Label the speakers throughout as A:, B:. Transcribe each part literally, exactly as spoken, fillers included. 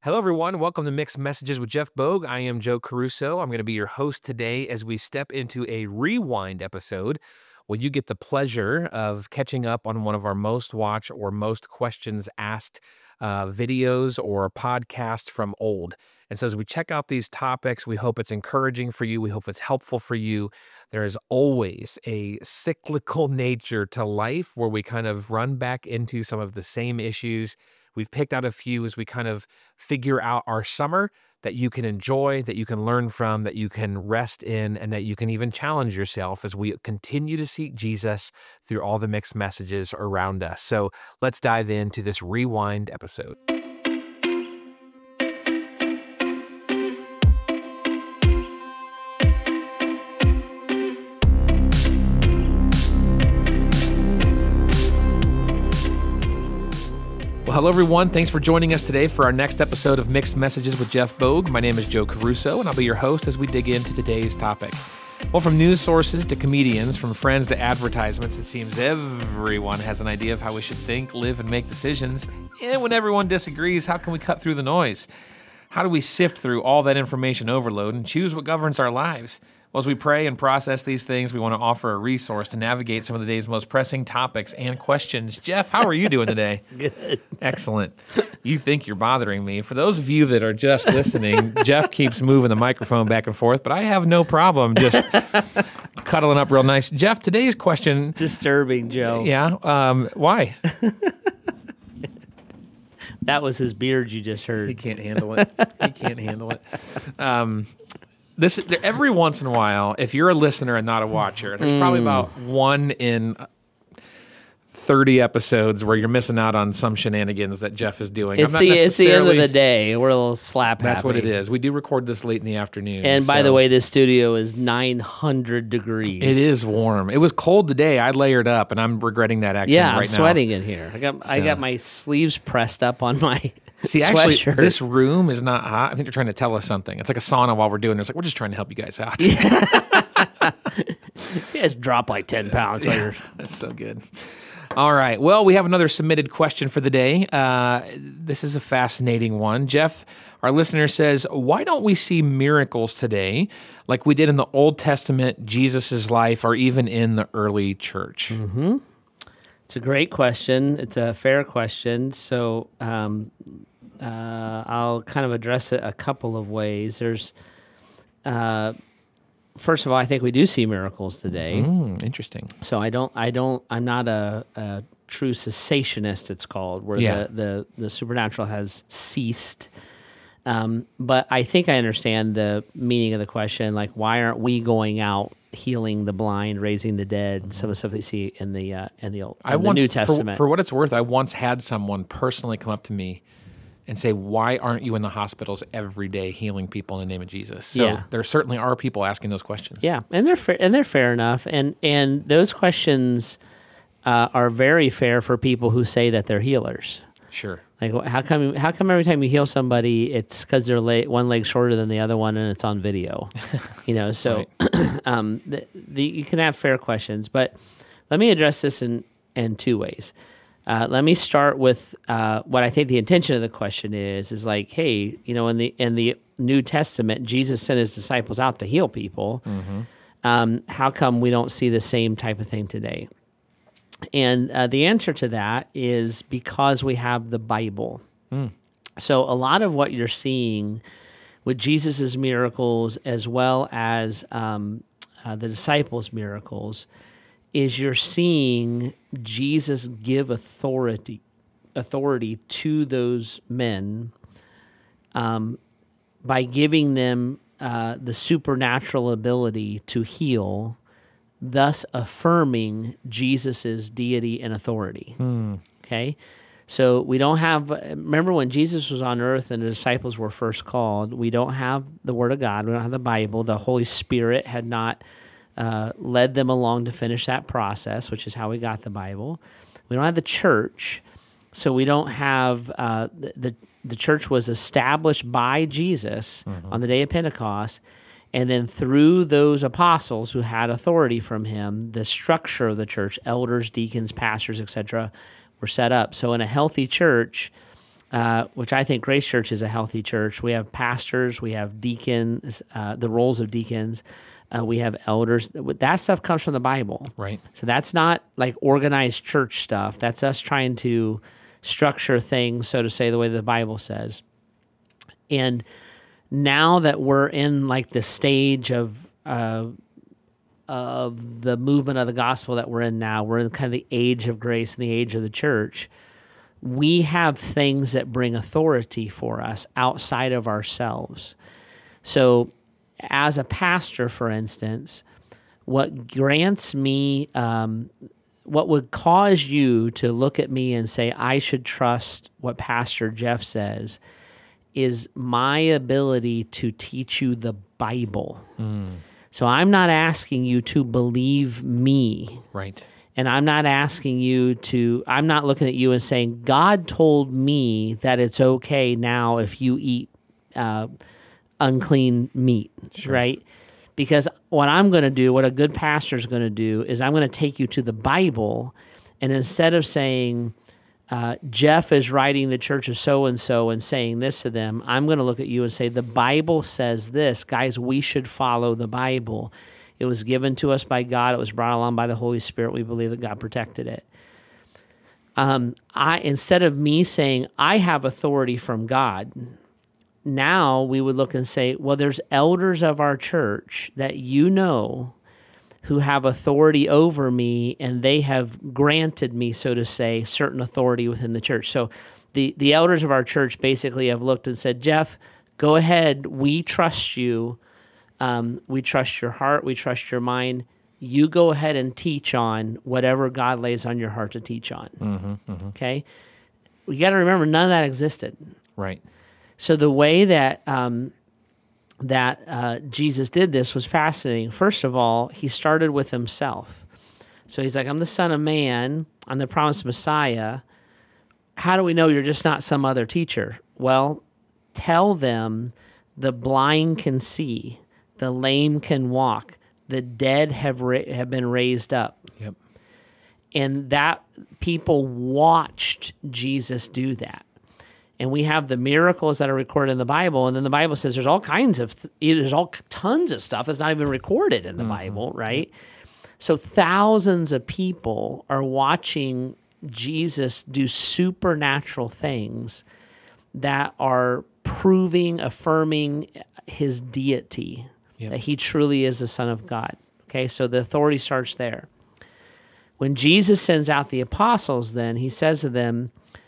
A: Hello, everyone. Welcome to Mixed Messages with Jeff Bogue. I am Joe Caruso. I'm going to be your host today as we step into a rewind episode where you get the pleasure of catching up on one of our most watched or most questions asked uh, videos or podcasts from old. And so as we check out these topics, we hope it's encouraging for you. We hope it's helpful for you. There is always a cyclical nature to life where we kind of run back into some of the same issues. We've picked out a few as we kind of figure out our summer that you can enjoy, that you can learn from, that you can rest in, and that you can even challenge yourself as we continue to seek Jesus through all the mixed messages around us. So let's dive into this rewind episode. Well, hello, everyone. Thanks for joining us today for our next episode of Mixed Messages with Jeff Bogue. My name is Joe Caruso, and I'll be your host as we dig into today's topic. Well, from news sources to comedians, from friends to advertisements, it seems everyone has an idea of how we should think, live, and make decisions. And when everyone disagrees, how can we cut through the noise? How do we sift through all that information overload and choose what governs our lives? Well, as we pray and process these things, we want to offer a resource to navigate some of the day's most pressing topics and questions. Jeff, how are you doing today?
B: Good.
A: Excellent. You think you're bothering me. For those of you that are just listening, Jeff keeps moving the microphone back and forth, but I have no problem just cuddling up real nice. Jeff, today's question...
B: It's disturbing, Joe.
A: Yeah? Um, why?
B: That was his beard you just heard.
A: He can't handle it. He can't handle it. Um... This every once in a while, if you're a listener and not a watcher, there's probably about one in thirty episodes where you're missing out on some shenanigans that Jeff is doing.
B: It's,
A: I'm not
B: the, it's the end of
A: necessarily-
B: the day. We're a little slap happy.
A: That's what it is. We do record this late in the afternoon.
B: And by
A: so-
B: the way, this studio is nine hundred degrees.
A: it is warm. It was cold today. I layered up, and I'm regretting that action
B: Yeah,
A: right
B: I'm
A: now.
B: sweating in here. I got I
A: So-
B: got my sleeves pressed up on my
A: See, actually,
B: sweatshirt.
A: this room is not hot. I think they're trying to tell us something. It's like a sauna while we're doing this. Like, we're just trying to help you guys out.
B: You guys drop like ten pounds. while you're-
A: That's so good. All right. Well, we have another submitted question for the day. Uh, this is a fascinating one. Jeff, our listener says, why don't we see miracles today like we did in the Old Testament, Jesus' life, or even in the early church?
B: Mm-hmm. It's a great question. It's a fair question. So um, uh, I'll kind of address it a couple of ways. There's, uh, first of all, I think we do see miracles today.
A: Mm, interesting.
B: So I don't, I don't, I'm not a, a true cessationist. It's called where
A: Yeah.
B: the, the the supernatural has ceased. Um, but I think I understand the meaning of the question. Like, why aren't we going out healing the blind, raising the dead? Some of the stuff they see in the uh, in the old, in
A: I
B: the
A: once,
B: New
A: for,
B: Testament.
A: for what it's worth, I once had someone personally come up to me and say, why aren't you in the hospitals every day healing people in the name of Jesus? So
B: Yeah.
A: there certainly are people asking those questions.
B: Yeah, and they're fair, and they're fair enough, and and those questions uh, are very fair for people who say that they're healers.
A: Sure.
B: Like, wh- how come? How come every time you heal somebody, it's because their leg, one leg's shorter than the other one, and it's on video? You know, so um, the, the, you can have fair questions, but let me address this in in two ways. Uh, let me start with uh, what I think the intention of the question is: is like, hey, you know, in the in the New Testament, Jesus sent his disciples out to heal people.
A: Mm-hmm.
B: Um, how come we don't see the same type of thing today? And uh, the answer to that is because we have the Bible.
A: Mm.
B: So a lot of what you're seeing with Jesus' miracles as well as um, uh, the disciples' miracles is you're seeing Jesus give authority authority to those men um, by giving them uh, the supernatural ability to heal, thus affirming Jesus's deity and authority.
A: Mm.
B: Okay? So we don't have, remember when Jesus was on earth and the disciples were first called, we don't have the Word of God, we don't have the Bible, the Holy Spirit had not uh, led them along to finish that process, which is how we got the Bible. We don't have the church, so we don't have, uh, the, the, the church was established by Jesus mm-hmm. on the day of Pentecost, and then through those apostles who had authority from him, the structure of the church, elders, deacons, pastors, et cetera, were set up. So in a healthy church, uh, which I think Grace Church is a healthy church. We have pastors, we have deacons, uh, the roles of deacons, uh, we have elders. That stuff comes from the Bible.
A: Right.
B: So that's not like organized church stuff. That's us trying to structure things, so to say, the way the Bible says. And now that we're in like the stage of uh, of the movement of the gospel that we're in now, we're in kind of the age of grace and the age of the church. We have things that bring authority for us outside of ourselves. So as a pastor, for instance, what grants me, um, what would cause you to look at me and say, I should trust what Pastor Jeff says, is my ability to teach you the Bible. Mm. So I'm not asking you to believe me.
A: Right.
B: And I'm not asking you to, I'm not looking at you and saying, God told me that it's okay now if you eat uh, unclean meat, sure. right? Because what I'm going to do, what a good pastor is going to do, is I'm going to take you to the Bible, and instead of saying, uh, Jeff is writing the church of so-and-so and saying this to them, I'm going to look at you and say, the Bible says this. Guys, we should follow the Bible. It was given to us by God. It was brought along by the Holy Spirit. We believe that God protected it. Um, I instead of me saying, I have authority from God, now we would look and say, well, there's elders of our church that you know who have authority over me, and they have granted me, so to say, certain authority within the church. So the, the elders of our church basically have looked and said, Jeff, go ahead. We trust you. Um, we trust your heart. We trust your mind. You go ahead and teach on whatever God lays on your heart to teach on. Mm-hmm, mm-hmm. Okay? We got to remember, none of that existed.
A: Right.
B: So the way that um, that uh, Jesus did this was fascinating. First of all, he started with himself. So he's like, I'm the Son of Man. I'm the promised Messiah. How do we know you're just not some other teacher? Well, tell them the blind can see, the lame can walk, the dead have ra- have been raised up.
A: Yep.
B: And that people watched Jesus do that. And we have the miracles that are recorded in the Bible, and then the Bible says there's all kinds of, th- there's all tons of stuff that's not even recorded in the mm-hmm. Bible, right? So thousands of people are watching Jesus do supernatural things that are proving, affirming his deity, yep. that he truly is the Son of God. Okay, so the authority starts there. When Jesus sends out the apostles, then he says to them,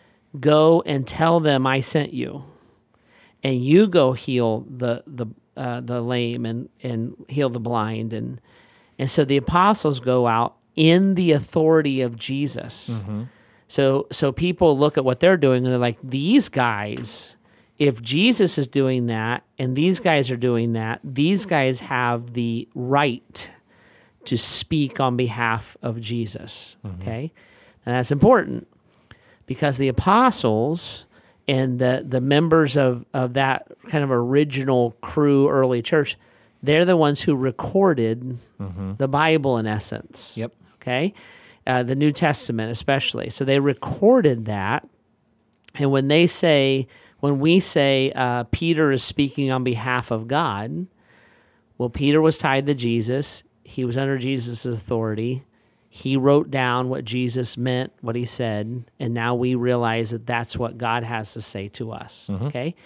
B: go and tell them I sent you, and you go heal the the uh, the lame and, and heal the blind. And and so the apostles go out in the authority of Jesus. Mm-hmm. So so people look at what they're doing and they're like, these guys, if Jesus is doing that and these guys are doing that, these guys have the right to speak on behalf of Jesus. Mm-hmm. Okay? And that's important, because the apostles and the, the members of, of that kind of original crew early church, they're the ones who recorded mm-hmm. the Bible in essence.
A: Yep.
B: Okay? Uh, the New Testament especially. So they recorded that. And when they say, when we say uh, Peter is speaking on behalf of God, well, Peter was tied to Jesus. He was under Jesus' authority. He wrote down what Jesus meant, what he said, and now we realize that that's what God has to say to us, mm-hmm. okay?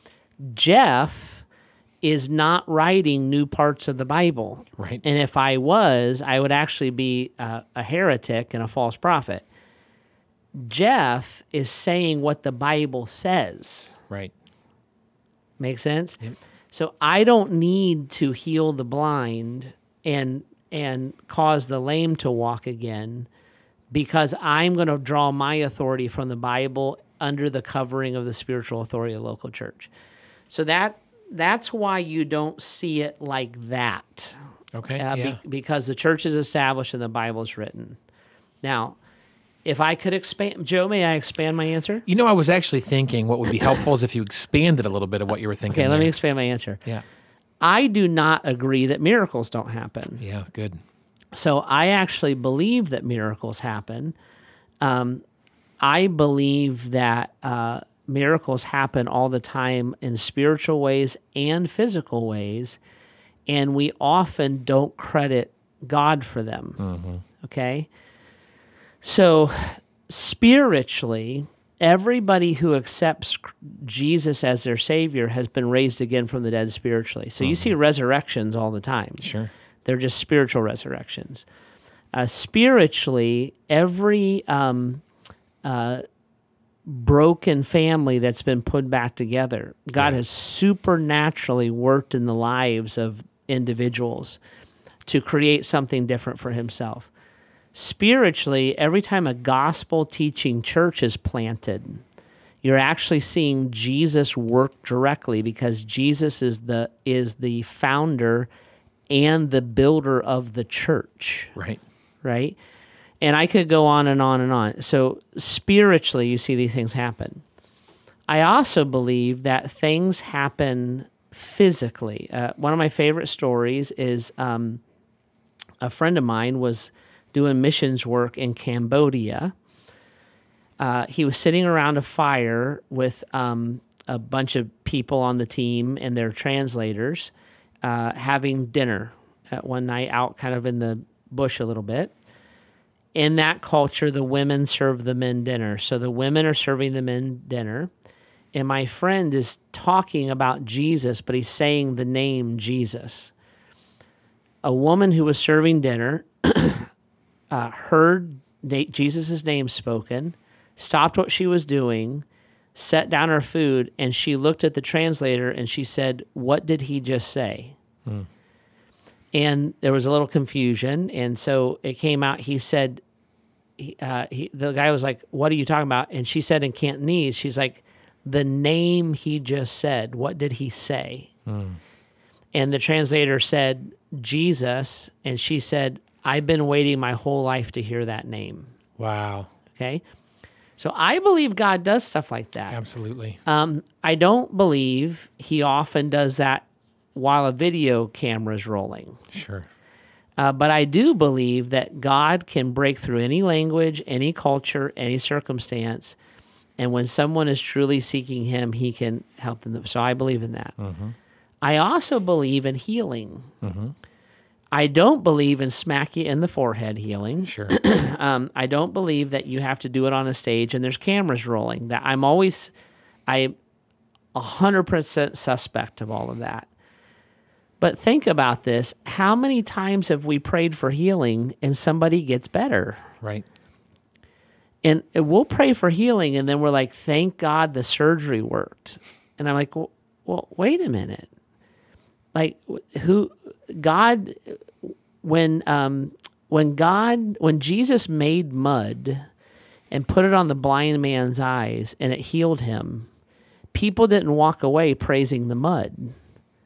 B: Jeff is not writing new parts of the Bible.
A: Right.
B: And if I was, I would actually be a, a heretic and a false prophet. Jeff is saying what the Bible says.
A: Right.
B: Make sense?
A: Yep.
B: So I don't need to heal the blind and and cause the lame to walk again, because I'm going to draw my authority from the Bible under the covering of the spiritual authority of the local church. So that that's why you don't see it like that.
A: Okay,
B: uh,
A: yeah.
B: be, because the church is established and the Bible is written. Now, if I could expand, Joe, may I expand my answer?
A: You know, I was actually thinking what would be helpful is if you expanded a little bit of what you were thinking.
B: Okay, let
A: there.
B: me expand my answer.
A: Yeah.
B: I do not agree that miracles don't happen.
A: Yeah, good.
B: So I actually believe that miracles happen. Um, I believe that uh, miracles happen all the time in spiritual ways and physical ways, and we often don't credit God for them. Mm-hmm. Okay? So, spiritually, everybody who accepts Jesus as their Savior has been raised again from the dead spiritually. So, mm-hmm. you see resurrections all the time.
A: Sure.
B: They're just spiritual resurrections. Uh, spiritually, every um, uh, broken family that's been put back together, God yeah. has supernaturally worked in the lives of individuals to create something different for himself. Spiritually, every time a gospel teaching church is planted, you're actually seeing Jesus work directly, because Jesus is the is the founder and the builder of the church.
A: Right.
B: Right? And I could go on and on and on. So spiritually, you see these things happen. I also believe that things happen physically. Uh, one of my favorite stories is um, a friend of mine was doing missions work in Cambodia. Uh, he was sitting around a fire with um, a bunch of people on the team and their translators, uh, having dinner at one night out kind of in the bush a little bit. In that culture, the women serve the men dinner. So the women are serving the men dinner. And my friend is talking about Jesus, but he's saying the name Jesus. A woman who was serving dinner uh, heard Jesus' name spoken, stopped what she was doing, set down her food, and she looked at the translator and she said, "What did he just say?" Hmm. And there was a little confusion, and so it came out. He said, uh, he, the guy was like, "What are you talking about?" And she said in Cantonese, she's like, "The name he just said, what did he say?" Hmm. And the translator said, "Jesus," and she said, "I've been waiting my whole life to hear that name."
A: Wow.
B: Okay? So I believe God does stuff like that.
A: Absolutely.
B: Um, I don't believe he often does that while a video camera is rolling.
A: Sure.
B: Uh, but I do believe that God can break through any language, any culture, any circumstance, and when someone is truly seeking him, he can help them. So I believe in that. Mm-hmm. I also believe in healing. Mm-hmm. I don't believe in smack you in the forehead healing.
A: Sure.
B: um, I don't believe that you have to do it on a stage and there's cameras rolling. That I'm always, I'm one hundred percent suspect of all of that. But think about this. How many times have we prayed for healing and somebody gets better?
A: Right.
B: And we'll pray for healing, and then we're like, thank God the surgery worked. And I'm like, well, well wait a minute. Like, who, God, when, um, when God, when Jesus made mud and put it on the blind man's eyes and it healed him, people didn't walk away praising the mud.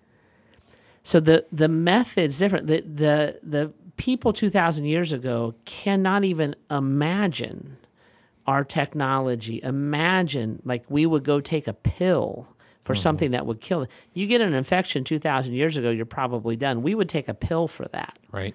B: So the, the method's different. The, the, the people two thousand years ago cannot even imagine our technology. Imagine, like, we would go take a pill for mm-hmm. something that would kill. You get an infection two thousand years ago, you're probably done. We would take a pill for that.
A: Right.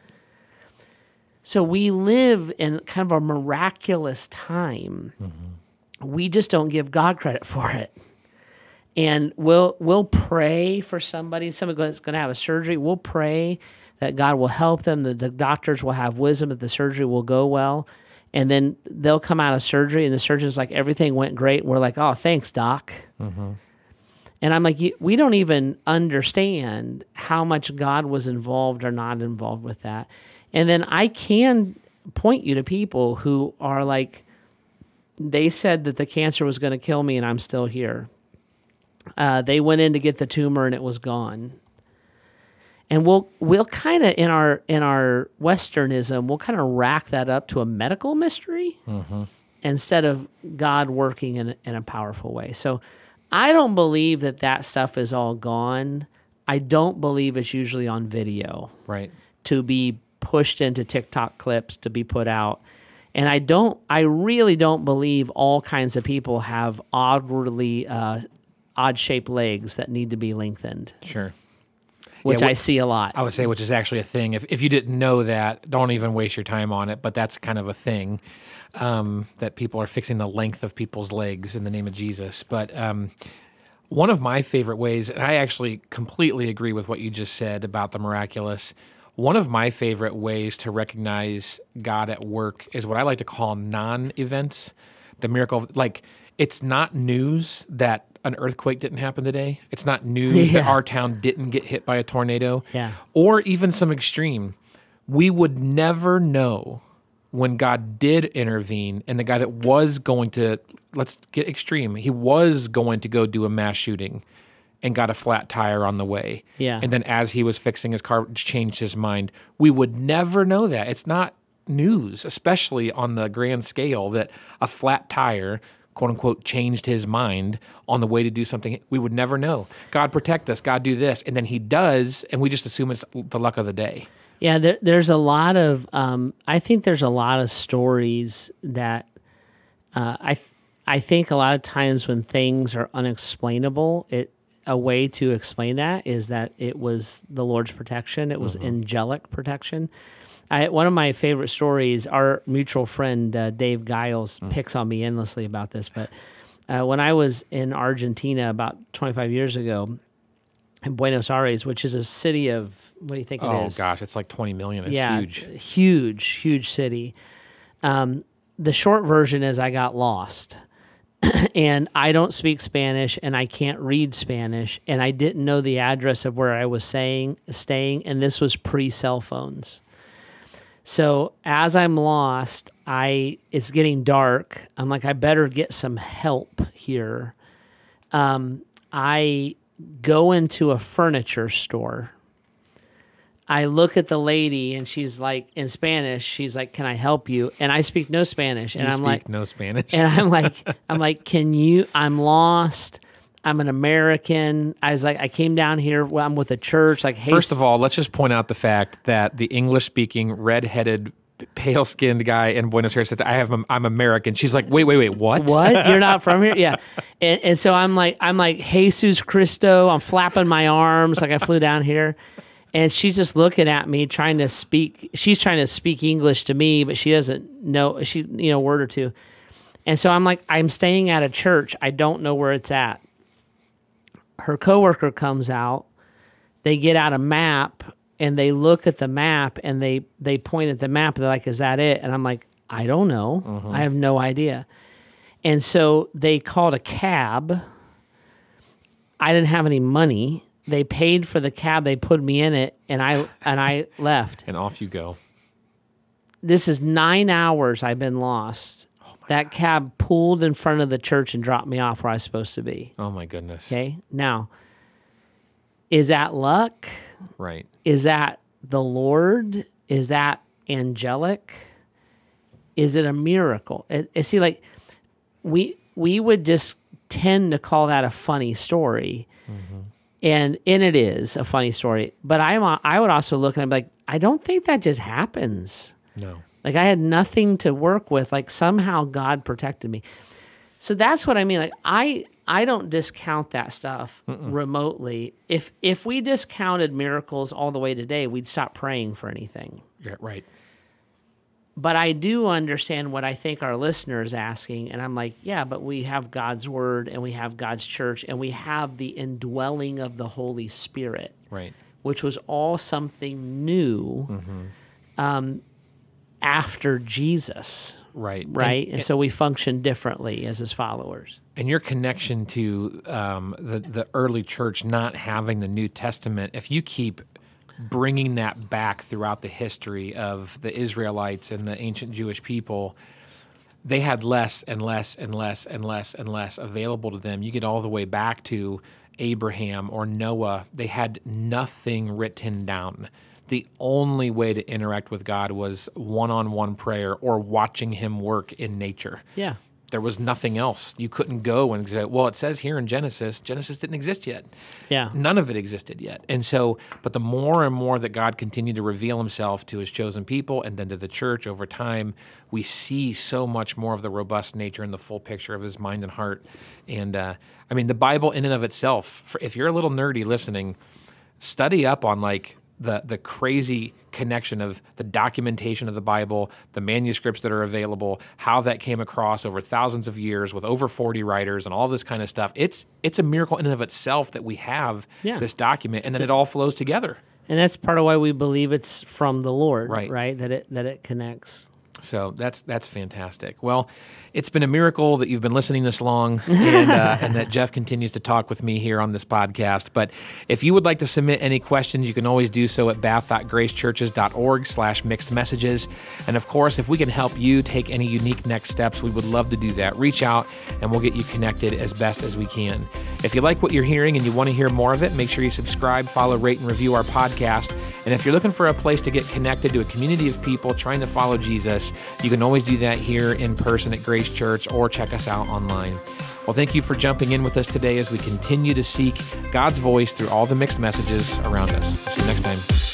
B: So we live in kind of a miraculous time. Mm-hmm. We just don't give God credit for it. And we'll we'll pray for somebody, somebody that's going to have a surgery. We'll pray that God will help them, that the doctors will have wisdom, that the surgery will go well. And then they'll come out of surgery, and the surgeon's like, everything went great. And we're like, oh, thanks, doc. Mm-hmm. And I'm like, we don't even understand how much God was involved or not involved with that. And then I can point you to people who are like, they said that the cancer was going to kill me, and I'm still here. Uh, they went in to get the tumor, and it was gone. And we'll we'll kind of in our in our Westernism, we'll kind of rack that up to a medical mystery mm-hmm. instead of God working in a, in a powerful way. So I don't believe that that stuff is all gone. I don't believe it's usually on video,
A: right?
B: To be pushed into TikTok clips to be put out. And I don't. I really don't believe all kinds of people have oddly uh, odd shaped legs that need to be lengthened.
A: Sure.
B: which
A: Yeah,
B: I
A: wh-
B: see a lot.
A: I would say, which is actually a thing. If if you didn't know that, don't even waste your time on it. But that's kind of a thing um, that people are fixing the length of people's legs in the name of Jesus. But um, one of my favorite ways, and I actually completely agree with what you just said about the miraculous. One of my favorite ways to recognize God at work is what I like to call non-events. The miracle, of, like it's not news that an earthquake didn't happen today. It's not news that
B: Yeah.
A: our town didn't get hit by a tornado.
B: Yeah.
A: Or even some extreme. We would never know when God did intervene and the guy that was going to, let's get extreme, he was going to go do a mass shooting and got a flat tire on the way.
B: Yeah.
A: And then as he was fixing his car, changed his mind. We would never know that. It's not news, especially on the grand scale, that a flat tire, quote unquote, changed his mind on the way to do something. We would never know. God protect us. God do this. And then he does, and we just assume it's the luck of the day.
B: Yeah, there, there's a lot of. Um, I think there's a lot of stories that uh, I th- I think a lot of times when things are unexplainable, it a way to explain that is that it was the Lord's protection. It was angelic protection. I, one of my favorite stories, our mutual friend uh, Dave Giles picks on me endlessly about this, but uh, when I was in Argentina about twenty-five years ago, in Buenos Aires, which is a city of, what do you think it
A: Oh,
B: is?
A: gosh, it's like twenty million. It's
B: yeah,
A: huge.
B: it's a huge, huge city. Um, the short version is I got lost. And I don't speak Spanish, and I can't read Spanish, and I didn't know the address of where I was saying, staying, and this was pre-cell phones. So as I'm lost, I it's getting dark. I'm like, I better get some help here. Um, I go into a furniture store. I look at the lady, and she's like, in Spanish, she's like, "Can I help you?" And I speak no Spanish, and
A: You
B: I'm
A: speak
B: like,
A: no Spanish.
B: and I'm like, I'm like, "Can you? I'm lost. I'm an American." I was like, I came down here. Well, I'm with a church. Like, hey,
A: First of all, let's just point out the fact that the English-speaking, red-headed, pale-skinned guy in Buenos Aires said, "I have, I'm American." She's like, "Wait, wait, wait, what?
B: what? You're not from here?" Yeah. And, and so I'm like, I'm like, Jesus Cristo. I'm flapping my arms like I flew down here. And she's just looking at me, trying to speak. She's trying to speak English to me, but she doesn't know, she, you know, a word or two. And so I'm like, I'm staying at a church. I don't know where it's at. Her coworker comes out. They get out a map, and they look at the map, and they, they point at the map. They're like, "Is that it?" And I'm like, "I don't know.
A: Mm-hmm.
B: I have no idea." And so they called a cab. I didn't have any money. They paid for the cab. They put me in it, and I and I left.
A: And off you go.
B: This is nine hours I've been lost. That cab pulled in front of the church and dropped me off where I was supposed to be.
A: Oh, my goodness.
B: Okay? Now, is that luck?
A: Right.
B: Is that the Lord? Is that angelic? Is it a miracle? It, it, see, like, we we would just tend to call that a funny story. Mm-hmm. And and it is a funny story, but I'm I would also look and I'm like, I don't think that just happens.
A: No.
B: Like I had nothing to work with. Like somehow God protected me. So that's what I mean. Like I I don't discount that stuff Mm-mm. remotely. If if we discounted miracles all the way today, we'd stop praying for anything.
A: Yeah, right.
B: But I do understand what I think our listener is asking, and I'm like, yeah, but we have God's word, and we have God's church, and we have the indwelling of the Holy Spirit,
A: Right.
B: which was all something new mm-hmm. um, after Jesus,
A: Right.
B: right? And,
A: and,
B: and so we function differently as his followers.
A: And your connection to um, the, the early church not having the New Testament, if you keep bringing that back throughout the history of the Israelites and the ancient Jewish people, they had less and less and less and less and less available to them. You get all the way back to Abraham or Noah, they had nothing written down. The only way to interact with God was one-on-one prayer or watching him work in nature.
B: Yeah.
A: There was nothing else. You couldn't go and say, well, it says here in Genesis, Genesis didn't exist yet.
B: Yeah.
A: None of it existed yet. And so, but the more and more that God continued to reveal himself to his chosen people and then to the church over time, we see so much more of the robust nature and the full picture of his mind and heart. And uh, I mean, the Bible in and of itself, for, if you're a little nerdy listening, study up on like the the crazy connection of the documentation of the Bible, the manuscripts that are available, how that came across over thousands of years with over forty writers and all this kind of stuff. It's it's a miracle in and of itself that we have
B: Yeah.
A: this document and
B: It's
A: then
B: a-
A: it all flows together.
B: And that's part of why we believe it's from the Lord,
A: Right.
B: right? That it that it connects.
A: So that's that's fantastic. Well, it's been a miracle that you've been listening this long and, uh, and that Jeff continues to talk with me here on this podcast. But if you would like to submit any questions, you can always do so at bath.gracechurches.org slash mixed messages. And of course, if we can help you take any unique next steps, we would love to do that. Reach out and we'll get you connected as best as we can. If you like what you're hearing and you want to hear more of it, make sure you subscribe, follow, rate, and review our podcast. And if you're looking for a place to get connected to a community of people trying to follow Jesus, you can always do that here in person at Grace Church or check us out online. Well, thank you for jumping in with us today as we continue to seek God's voice through all the mixed messages around us. See you next time.